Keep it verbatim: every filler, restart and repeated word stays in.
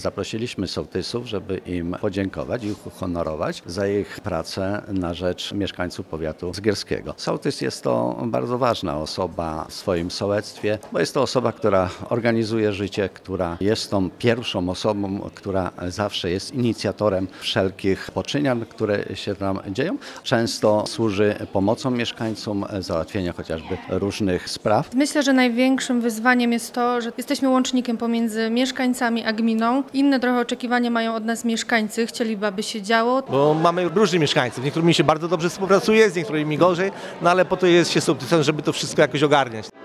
Zaprosiliśmy sołtysów, żeby im podziękować i ich uhonorować za ich pracę na rzecz mieszkańców powiatu zgierskiego. Sołtys jest to bardzo ważna osoba w swoim sołectwie, bo jest to osoba, która organizuje życie, która jest tą pierwszą osobą, która zawsze jest inicjatorem wszelkich poczynań, które się tam dzieją. Często służy pomocą mieszkańcom, załatwienia chociażby różnych spraw. Myślę, że największym wyzwaniem jest to, że jesteśmy łącznikiem pomiędzy mieszkańcami a gminą. Inne trochę oczekiwania mają od nas mieszkańcy, chcieliby, aby się działo. Bo mamy różnych mieszkańców, z niektórymi się bardzo dobrze współpracuje, z niektórymi gorzej, no ale po to jest się sołtysem, żeby to wszystko jakoś ogarniać.